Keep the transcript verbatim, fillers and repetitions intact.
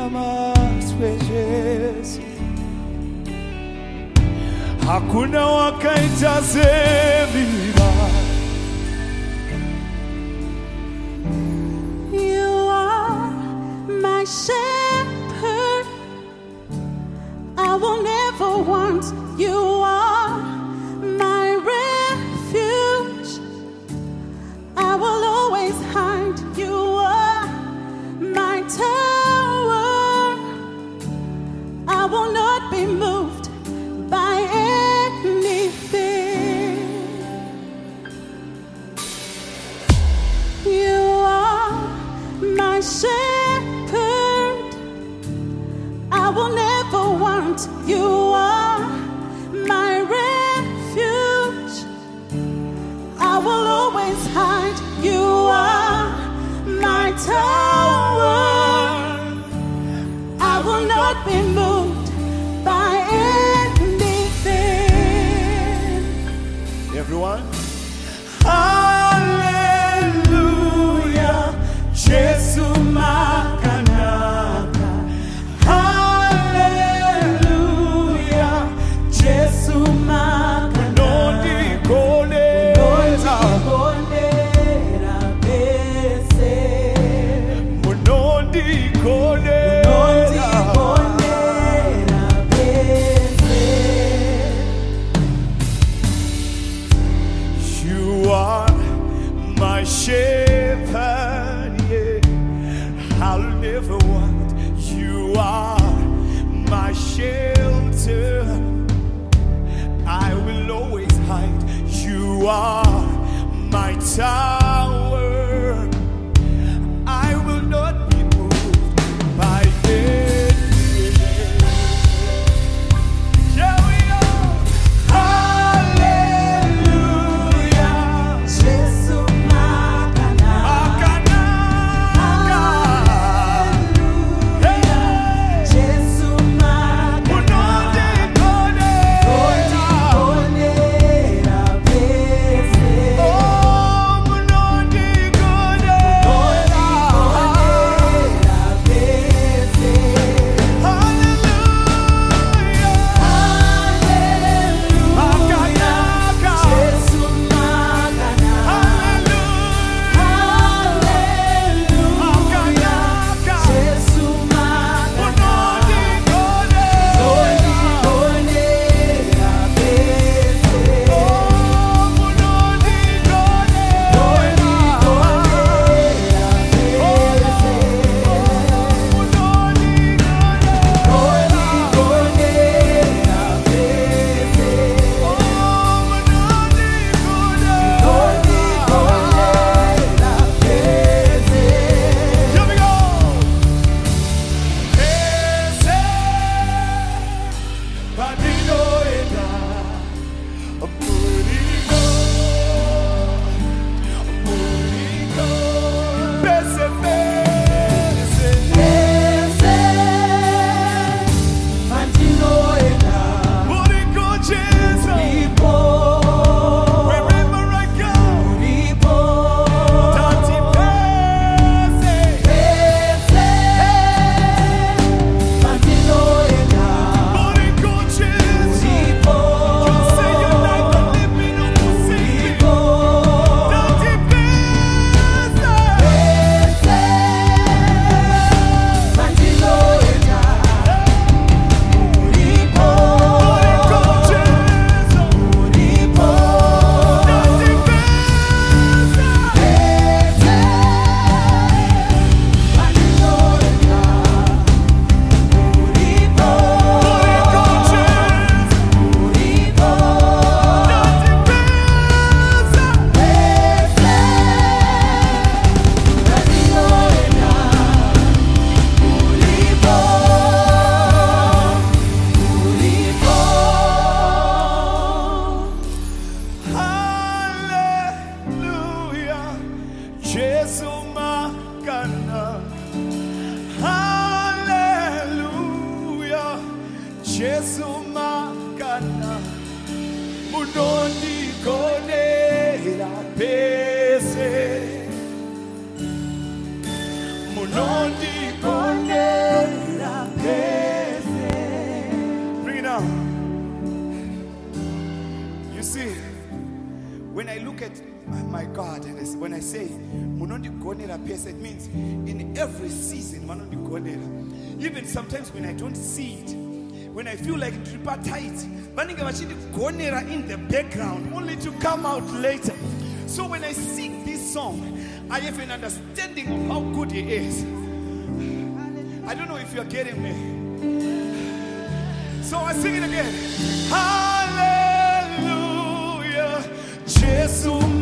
maswe Yesu, hakuna wakaita zemira. You are my shepherd, I will never want. You are my refuge, I will always hide. You are my tower, I will not be moved by anything. You are my shepherd, I will never want. You are my refuge, I will always hide. You are my tower, I will not be moved by anything. Everyone, hallelujah, Jesu makanaka. Hallelujah, Jesu makanaka. Nodi konera, konera bese. Nodi konera, konera bese. You are my shepherd, yeah. I'll never want. You are my shelter, I will always hide. You are my tower, I will not be moved by anything. Here we go. Hallelujah, Jesu makanaka. Jesu makanaka. Konera bese. Jesu makana munoni konera pese munoni konera when I look at my, my God and I, when I say munondi gonera pesa, it means in every season munondi gonera. Even sometimes when I don't see it, when I feel like it's tight, vanenge vachiti gonera in the background only to come out later. So when I sing this song, I have an understanding of how good He is. I don't know if you're getting me. So I sing it again. Hallelujah, Jesus.